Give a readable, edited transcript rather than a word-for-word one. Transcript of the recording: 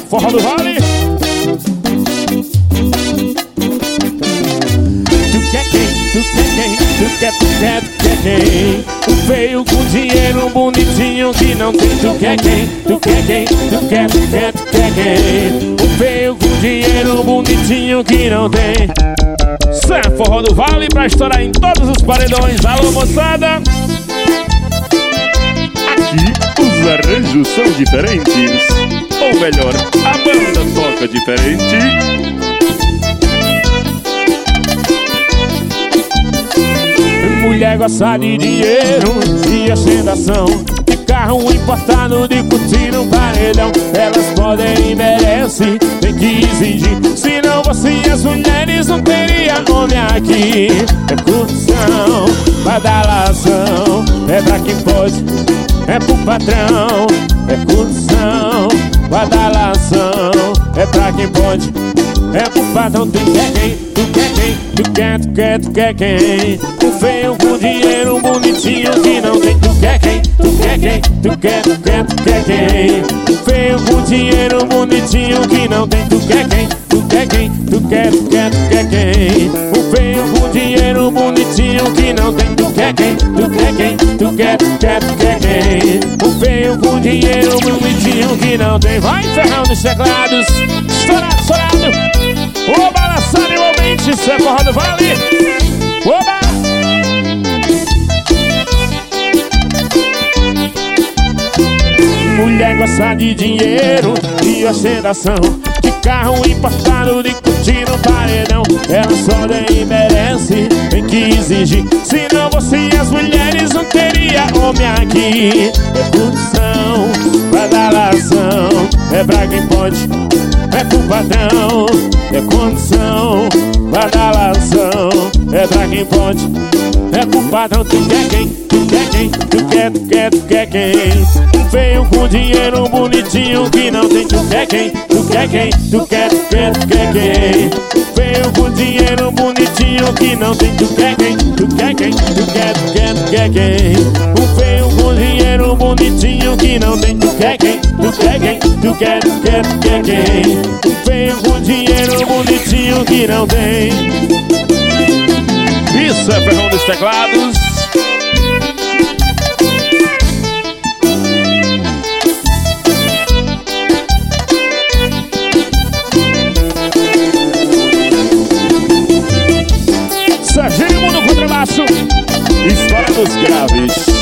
Forró do Vale. Tu quer quem? Tu quer quem? Tu quer quem? O feio com dinheiro, bonitinho que não tem. Tu quer quem? Tu quer quem? Tu quer quem? O feio com dinheiro, bonitinho que não tem. Isso é Forró do Vale pra estourar em todos os paredões. Alô, moçada! Aqui os arranjos são diferentes. Ou melhor, a banda toca diferente. Mulher gosta de dinheiro e ostentação, de carro importado, de curtir no paredão. Elas podem e merecem, tem que exigir. Se não fosse as mulheres, não teria homem aqui. É corrupção, badalação, é pra quem pode, é pro patrão. É corrupção, badalação, é pra quem pode, é pro patrão. Tu quer quem? Tu quer quem? Tu quer quem? O feio com dinheiro, bonitinho que não tem. Tu quer quem? Tu quer quem? Tu quer quem? O feio com dinheiro, bonitinho que não tem. Tu quer quem? Tu quer quem? Tu quer quem? O feio com dinheiro, bonitinho que não tem. Tu quer quem? Tu quer quem? Tu quer quem? O feio com dinheiro, bonitinho que não tem. Vai ferrando os teclados, estourado, estourado. Ô, balançando igualmente, isso é Forró do Vale. Oba! Mulher gosta de dinheiro, de ostentação, de carro importado, de curtir no paredão. Elas só nem merece, tem que exigir. Se não fosse as mulheres, não teria homem aqui. É corrupção, badalação, é pra quem pode, é pro patrão. É condição, badalação, é pra quem pode, é pro patrão. Tu quer quem? Tu quer quem? Tu quer quem? Um feio com dinheiro, bonitinho que não tem. Tu quer quem? Tu quer quem? Tu quer quem? Um feio com dinheiro, bonitinho que não tem. Tu quer quem? Tu quer quem? Tu quer quem? Um feio com dinheiro, bonitinho que não tem. Tu quer quem? Tu quer quem? Tu quer quem? Um feio com dinheiro, bonitinho que não tem. Isso é Ferrão dos Teclados. Serginho Mundo Contrabaixo, História dos Graves.